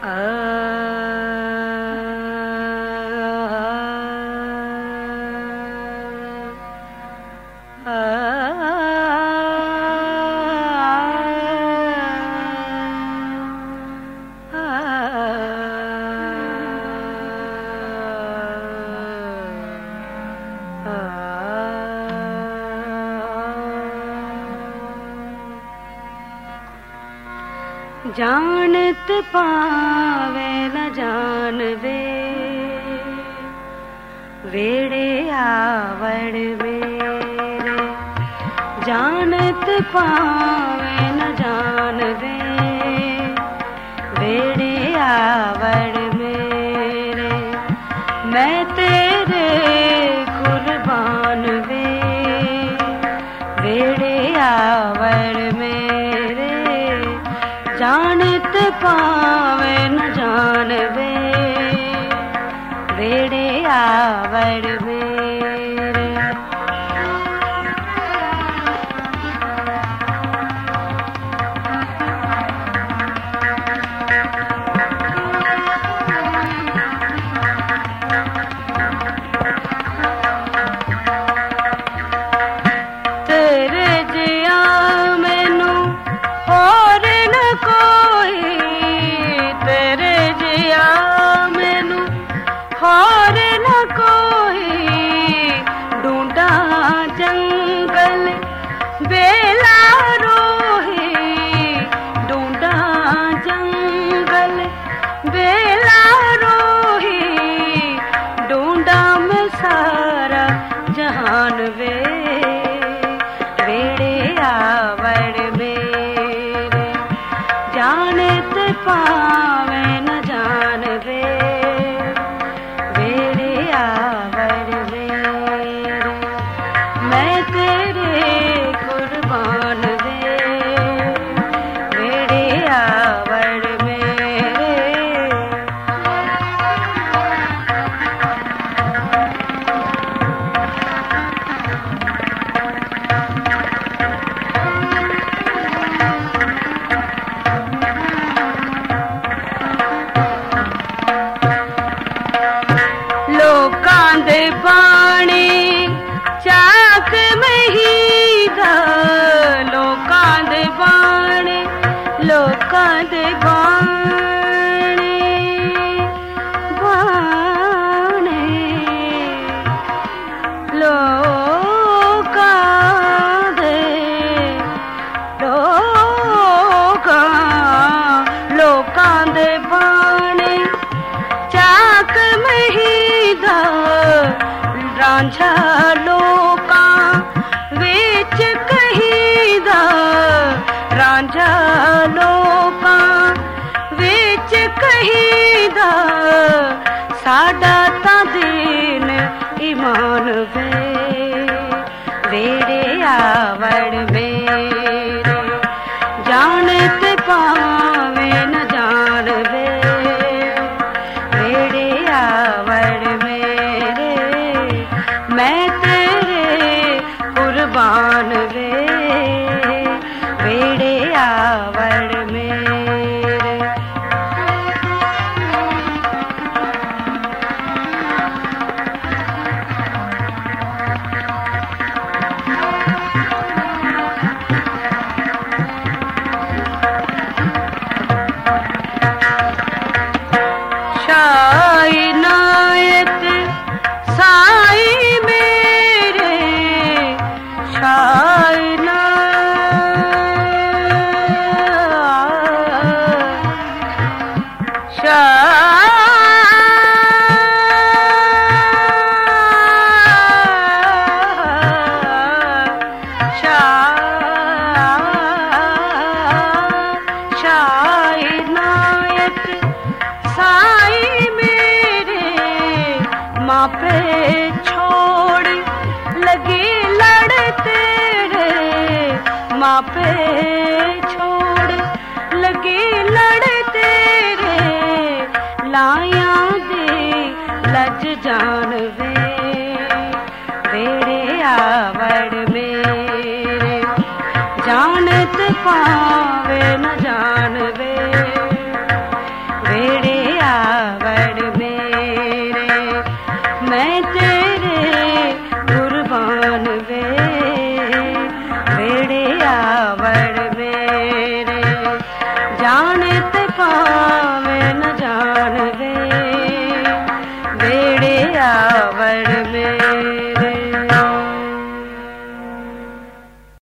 जानत पावे न जानवे वेड़े आवड़ मेरे, जानत पावे न जानवे वेड़े आवड़ मेरे, मैं तेरे कुर्बान वे वेड़े आवड़ मेरे, जानत पावे न जानवे वेड़े आवड़ मेरे। तेरे जिया मैनू होर न कोई, तेरे जिया मैनू होर न कोई, ढूंढा जंगल बेला रोही, ढूंढा जंगल बेला रोही, ढूंढा मैं सारा जहान वे वेड़े आवड़ मेरे, जानत पावे न जानवे वेड़े आवड़ मेरे, मैं तेरे कुर्बान वे वेड़े आवड़ मेरे। लोकां दे बाणी चाक महीदा, लोकां दे बाणी, लोकां दे बाणी बाणी, लोकां दे लोकां दे बाणी चाक महीदा, रांझा लोकां विच कहीदा, रांझा लोकां विच कहीदा, साडा तां दीन ईमान वे वेड़े आवड़ मेरे, जानत पावे न जानवे वेड़े आवड़ मेरे, मैं तेरे कुर्बान वे वेड़े आवड़ मेरे। शाही नायत साई मेरे, शाही नायत साई मेरे, माँ पे छोड़ लगी लड़ तेरे, माँ पे छोड़ लगी लड़ तेरे, लाया दे लज जानवे वेड़े आवड़ मेरे, जानत पावे न जानवे वेड़े जाने ते पा